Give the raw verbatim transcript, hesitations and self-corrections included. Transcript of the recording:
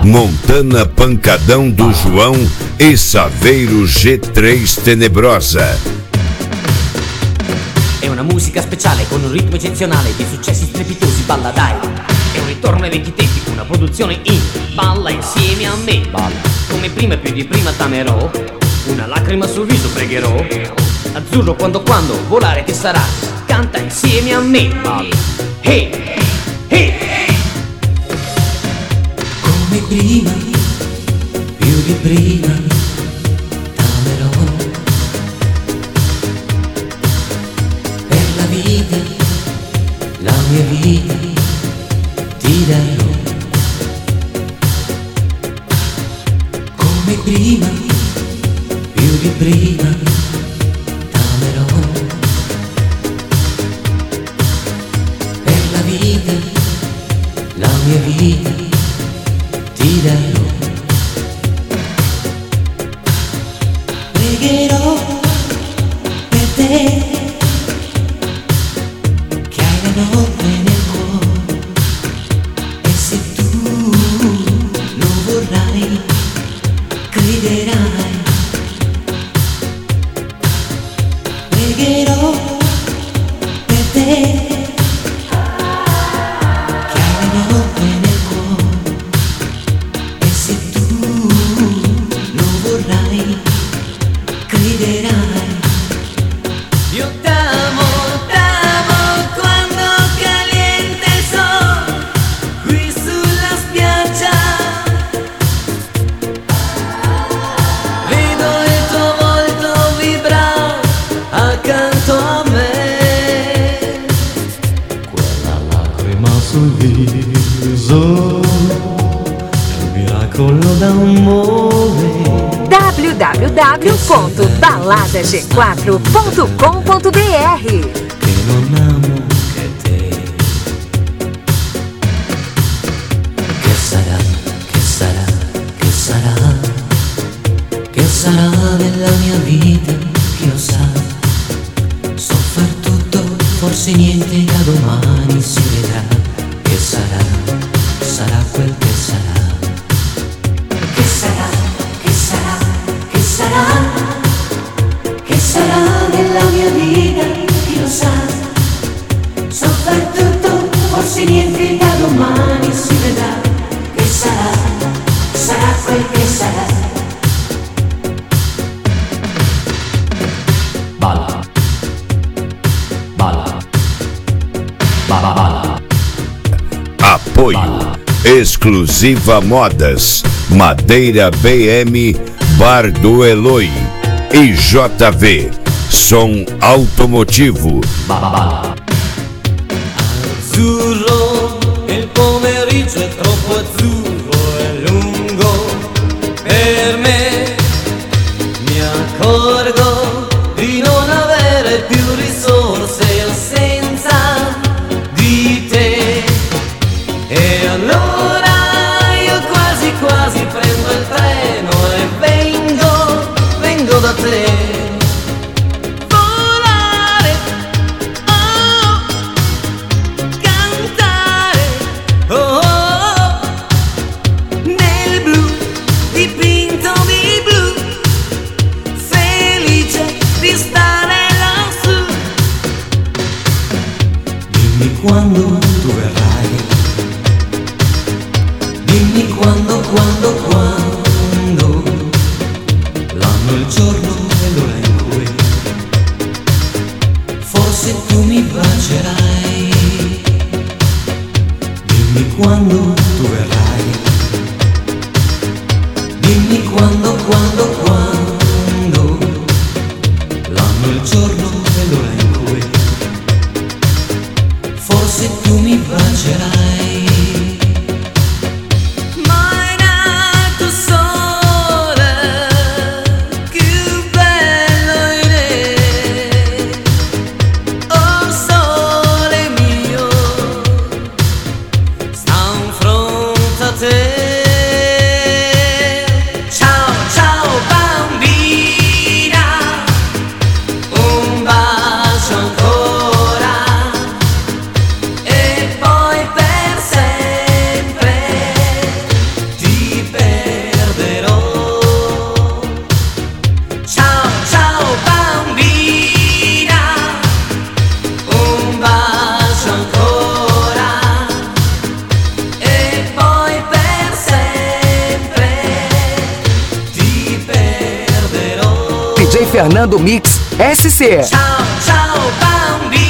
Montana Pancadão do João e Saveiro G três Tenebrosa. È una musica speciale con un ritmo eccezionale di successi strepitosi, balla dai. È un ritorno ai vecchi tempi, una produzione in balla insieme a me. Balla come prima, più di prima t'amerò, una lacrima sul viso pregherò. Azzurro quando quando volare che sarà, canta insieme a me. Balla, hey, hey. Come prima, più di prima t'amerò. Per la vita, la mia vita ti darò. Come prima, più di prima t'amerò. Per la vita, la mia vita ti darò. Pregherò per te che hai la notte nel cuore, e se tu lo vorrai crederai. Pregherò per te che hai la notte nel cuore, e se tu lo vorrai crederai. Io t'amo, t'amo quando caliente il sole qui sulla spiaggia. Vedo il tuo volto vibrare accanto a me. Quella lacrima sul viso è un miracolo d'amore. w w w ponto balada g quatro ponto com ponto b r. Che non amo che te. Che sarà, che sarà, che sarà, che sarà della mia vita, chi lo sa. So far tutto, forse niente, da domani si vedrà. Che sarà, sarà quel che sarà. Che sarà, che sarà, che sarà, che sarà della mia vita, chi lo sa. So far tutto, forse niente, da domani si vedrà. Che sarà, sarà quel che sarà. Balla, balla, balla, balla. Apoio Exclusiva Modas, Madeira B M, Bar do Eloy e J V Som Automotivo. Balla, balla. Azzurro, il pomeriggio è troppo azzurro e lungo per me. Mi accorgo di non avere più risorse senza di te. E allora io quasi quasi prendo il treno e vengo, vengo da te. Volare, oh, cantare, oh, oh, nel blu, dipinto di blu, felice di stare lassù. Dimmi quando tu verrai, dimmi quando, quando, quando, l'anno, il giorno e l'ora in cui forse tu mi bacerai. Dimmi quando tu verrai, dimmi quando, quando, quando, l'anno, il giorno e l'ora in cui forse tu mi bacerai. Mai nato sole, più bello in te. Oh sole mio, sta in fronte a te. Ciao, ciao bambina, un bacio ancora, e poi per Fernando Mix S C. Ciao, ciao bambina.